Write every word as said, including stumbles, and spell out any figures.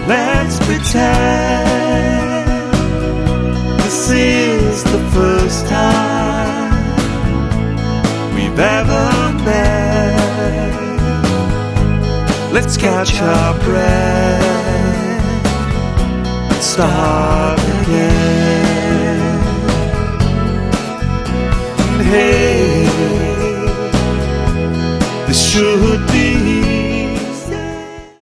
Let's pretend this is the first time we've ever met. Let's catch our breath and start again. Hey, this should